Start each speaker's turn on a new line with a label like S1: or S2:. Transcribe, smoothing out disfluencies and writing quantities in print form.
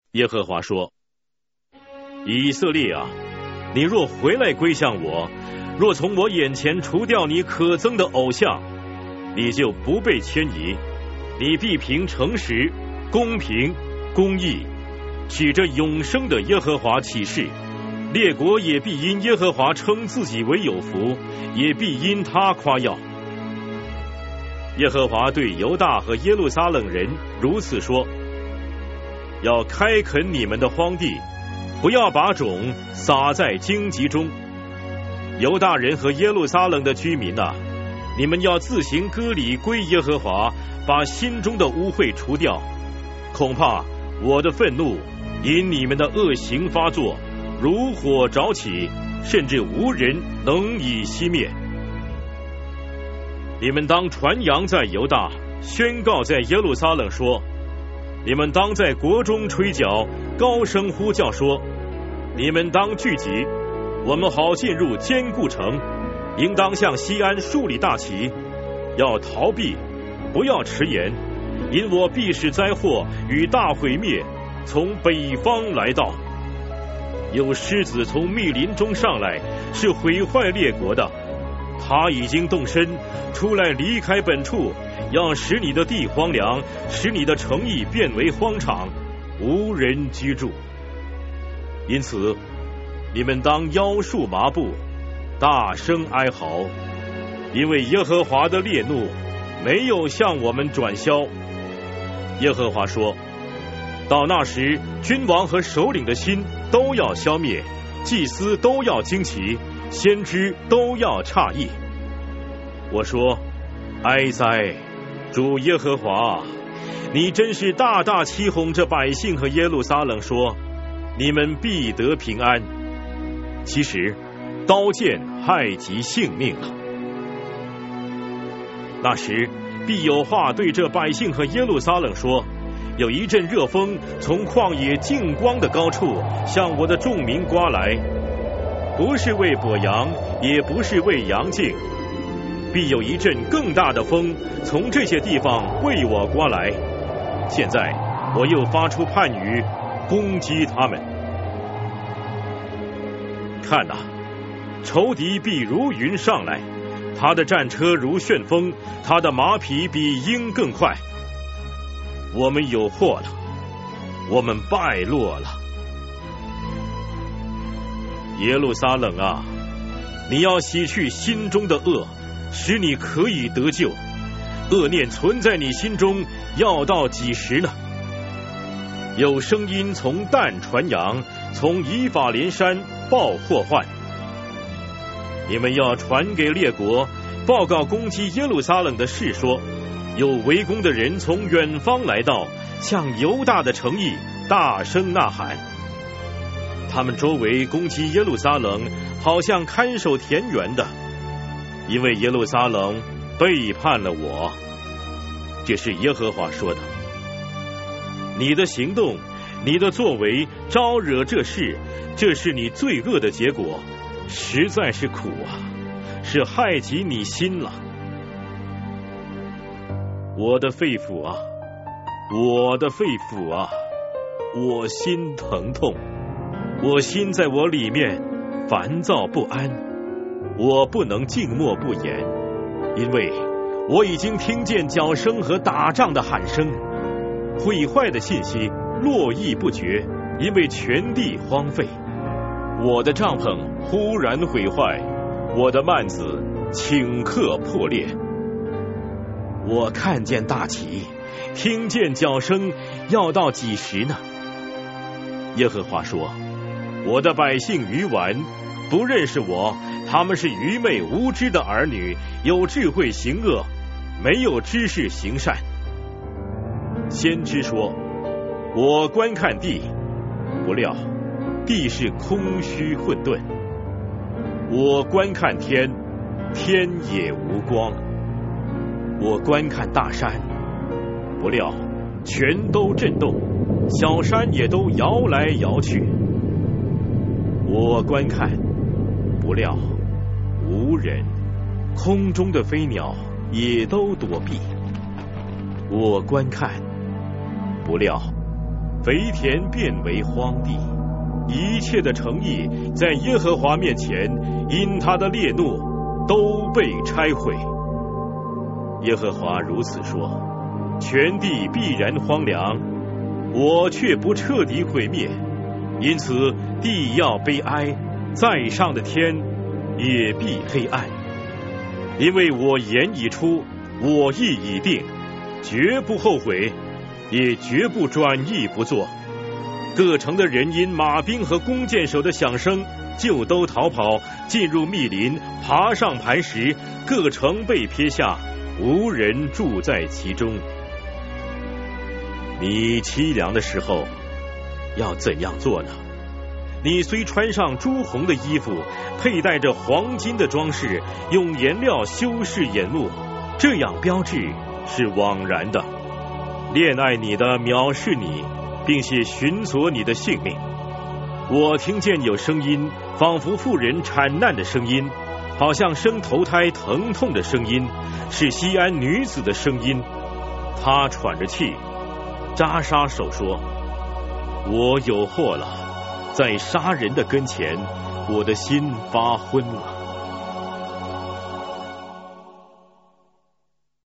S1: 耶和华说：以色列啊，你若回来归向我，若从我眼前除掉你可憎的偶像，你就不被迁移，你必凭诚实、公平、公义，指着永生的耶和华起誓，列国也必因耶和华称自己为有福，也必因他夸耀。耶和华对犹大和耶路撒冷人如此说：要开垦你们的荒地，不要把种撒在荆棘中。犹大人和耶路撒冷的居民啊，你们要自行割礼归耶和华，把心中的污秽除掉。恐怕我的愤怒因你们的恶行发作，如火着起，甚至无人能以熄灭。你们当传扬在犹大，宣告在耶路撒冷说：你们当在国中吹角，高声呼叫说：你们当聚集，我们好进入坚固城，应当向西安树立大旗，要逃避，不要迟延，因我必使灾祸与大毁灭从北方来到。有狮子从密林中上来，是毁坏列国的，他已经动身出来，离开本处，要使你的地荒凉，使你的城邑变为荒场，无人居住。因此你们当腰束麻布，大声哀嚎，因为耶和华的烈怒没有向我们转消。耶和华说：到那时，君王和首领的心都要消灭，祭司都要惊奇，先知都要诧异。我说：哀哉，主耶和华，你真是大大欺哄这百姓和耶路撒冷，说你们必得平安。其实刀剑害及性命了。那时必有话对这百姓和耶路撒冷说：有一阵热风从旷野净光的高处向我的众民刮来，不是为播羊，也不是为扬净，必有一阵更大的风从这些地方为我刮来。现在我又发出判语，攻击他们。看哪，仇敌必如云上来，他的战车如旋风，他的马匹比鹰更快。我们有祸了，我们败落了。耶路撒冷啊，你要洗去心中的恶，使你可以得救。恶念存在你心中，要到几时呢？有声音从但传扬，从以法莲山报祸患。你们要传给列国，报告攻击耶路撒冷的事，说：有围攻的人从远方来到，向犹大的城邑大声呐喊。他们周围攻击耶路撒冷，好像看守田园的，因为耶路撒冷背叛了我。这是耶和华说的。你的行动，你的作为招惹这事，这是你罪恶的结果，实在是苦啊，是害及你心了。我的肺腑啊，我的肺腑啊，我心疼痛，我心在我里面烦躁不安，我不能静默不言，因为我已经听见脚声和打仗的喊声，毁坏的信息络绎不绝，因为全地荒废。我的帐篷忽然毁坏，我的幔子顷刻破裂。我看见大旗，听见脚声，要到几时呢？耶和华说：我的百姓愚顽，不认识我，他们是愚昧无知的儿女，有智慧行恶，没有知识行善。先知说：我观看地，不料地是空虚混沌；我观看天，天也无光；我观看大山，不料全都震动，小山也都摇来摇去。我观看，不料无人，空中的飞鸟也都躲避。我观看，不料肥田变为荒地，一切的诚意在耶和华面前，因他的烈怒都被拆毁。耶和华如此说：全地必然荒凉，我却不彻底毁灭，因此地要悲哀，在上的天也必黑暗。因为我言已出，我意已定，绝不后悔，也绝不转意不做。各城的人因马兵和弓箭手的响声，就都逃跑，进入密林，爬上磐石，各城被撇下，无人住在其中。你凄凉的时候要怎样做呢？你虽穿上朱红的衣服，佩戴着黄金的装饰，用颜料修饰眼目，这样标志是枉然的。恋爱你的藐视你，并且寻索你的性命。我听见有声音，仿佛妇人产难的声音，好像生头胎疼痛的声音，是西安女子的声音。她喘着气，扎杀手说：我有祸了，在杀人的跟前，我的心发昏了。